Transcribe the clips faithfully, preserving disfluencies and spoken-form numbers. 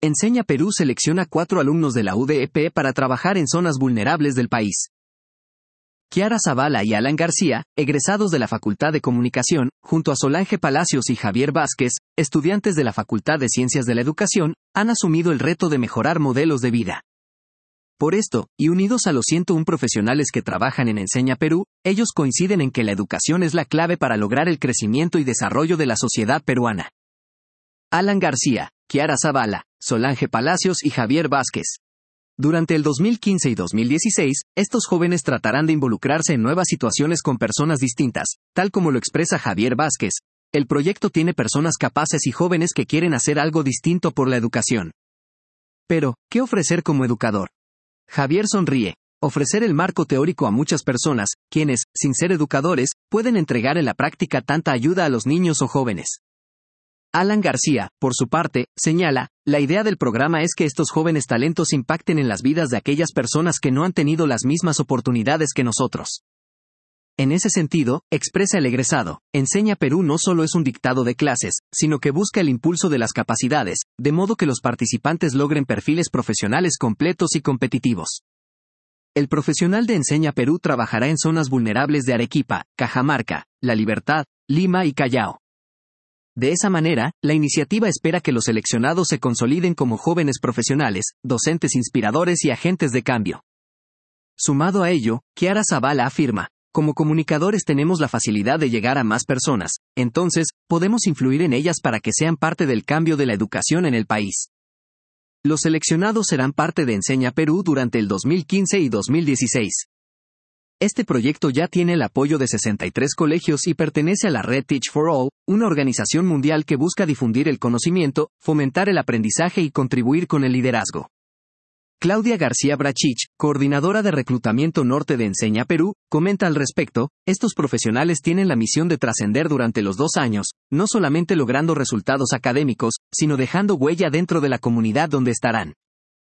Enseña Perú selecciona cuatro alumnos de la U D E P para trabajar en zonas vulnerables del país. Kiara Zavala y Alan García, egresados de la Facultad de Comunicación, junto a Solange Palacios y Javier Vázquez, estudiantes de la Facultad de Ciencias de la Educación, han asumido el reto de mejorar modelos de vida. Por esto, y unidos a los ciento uno profesionales que trabajan en Enseña Perú, ellos coinciden en que la educación es la clave para lograr el crecimiento y desarrollo de la sociedad peruana. Alan García, Kiara Zavala, Solange Palacios y Javier Vázquez. Durante el dos mil quince y dos mil dieciséis, estos jóvenes tratarán de involucrarse en nuevas situaciones con personas distintas, tal como lo expresa Javier Vázquez. El proyecto tiene personas capaces y jóvenes que quieren hacer algo distinto por la educación. Pero, ¿qué ofrecer como educador? Javier sonríe. Ofrecer el marco teórico a muchas personas, quienes, sin ser educadores, pueden entregar en la práctica tanta ayuda a los niños o jóvenes. Alan García, por su parte, señala, la idea del programa es que estos jóvenes talentos impacten en las vidas de aquellas personas que no han tenido las mismas oportunidades que nosotros. En ese sentido, expresa el egresado, Enseña Perú no solo es un dictado de clases, sino que busca el impulso de las capacidades, de modo que los participantes logren perfiles profesionales completos y competitivos. El profesional de Enseña Perú trabajará en zonas vulnerables de Arequipa, Cajamarca, La Libertad, Lima y Callao. De esa manera, la iniciativa espera que los seleccionados se consoliden como jóvenes profesionales, docentes inspiradores y agentes de cambio. Sumado a ello, Kiara Zavala afirma, como comunicadores tenemos la facilidad de llegar a más personas, entonces, podemos influir en ellas para que sean parte del cambio de la educación en el país. Los seleccionados serán parte de Enseña Perú durante el dos mil quince y dos mil dieciséis. Este proyecto ya tiene el apoyo de sesenta y tres colegios y pertenece a la red Teach for All, una organización mundial que busca difundir el conocimiento, fomentar el aprendizaje y contribuir con el liderazgo. Claudia García Brachich, coordinadora de reclutamiento norte de Enseña Perú, comenta al respecto, estos profesionales tienen la misión de trascender durante los dos años, no solamente logrando resultados académicos, sino dejando huella dentro de la comunidad donde estarán.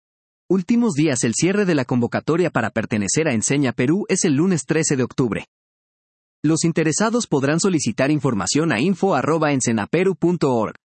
Últimos días. El cierre de la convocatoria para pertenecer a Enseña Perú es el lunes trece de octubre. Los interesados podrán solicitar información a info arroba ensenaperu punto org.